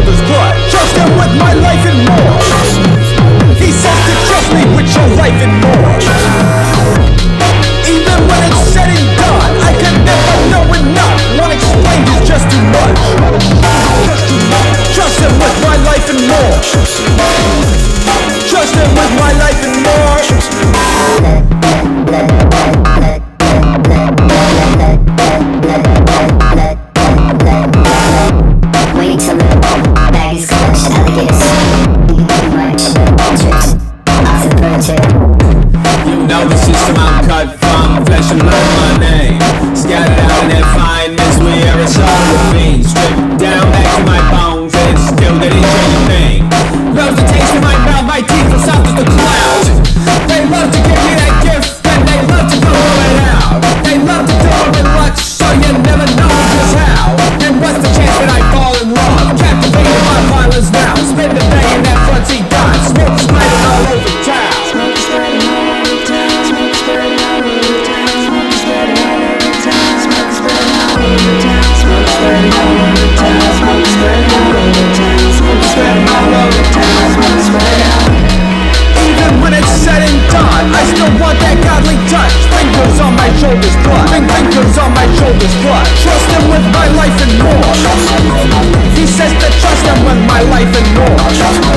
shoulders blood. Trust him with my life and more. He says to trust me with your life and more. Even when it's said and done, I can never know enough. One explained is just too much. Trust him with my life and more. Trust him with my life and more. Wait till the bag is clutched, alligators much tricks off the perimeter. You know the system I'm cut from, flesh and blood my name. Scattered out in that fine mist where it's all with me. Stripped down back to my bones and still didn't change a thing. Loves the taste in my mouth, my teeth are soft as the clouds. They love to give me that gift and they love to blow it out. They love to do it with luck, so you never know just how. And what's the chance that I fall in love? Captivated by violence now. Spend the day in that front seat dime. Smoke spreading all over town. Smoke spreading all over town. Smoke spreading all over town. Smoke spreading all over town. Smoke spreading all over town. Smoke spreading all over town. Smoke spreading all over town. Smoke spreading all over town. Smoke spreading all over town. Even when it's said and done, I still want that godly touch. Fingers on my shoulders blood. Fingers on my shoulders blood. Trust him with my life and more. He says to trust him with my life and more.